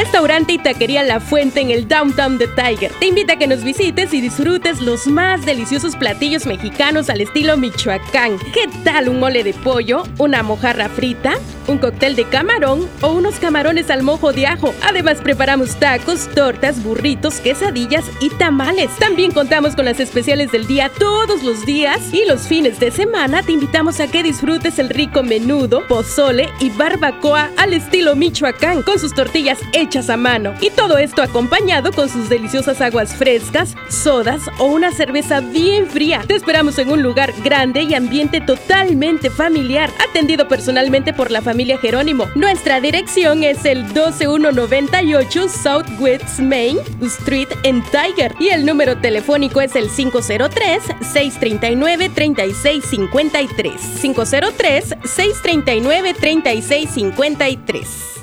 Restaurante y taquería La Fuente en el downtown de Tiger te invita a que nos visites y disfrutes los más deliciosos platillos mexicanos al estilo Michoacán. ¿Qué tal un mole de pollo, una mojarra frita, un cóctel de camarón o unos camarones al mojo de ajo? Además preparamos tacos, tortas, burritos, quesadillas y tamales. También contamos con las especiales del día todos los días y los fines de semana te invitamos a que disfrutes el rico menudo, pozole y barbacoa al estilo Michoacán con sus tortillas hechas a mano. Y todo esto acompañado con sus deliciosas aguas frescas, sodas o una cerveza bien fría. Te esperamos en un lugar grande y ambiente totalmente familiar, atendido personalmente por la familia Jerónimo. Nuestra dirección es el 12198 Southwest Main Street en Tiger y el número telefónico es el 503-639-3653. 503-639-3653.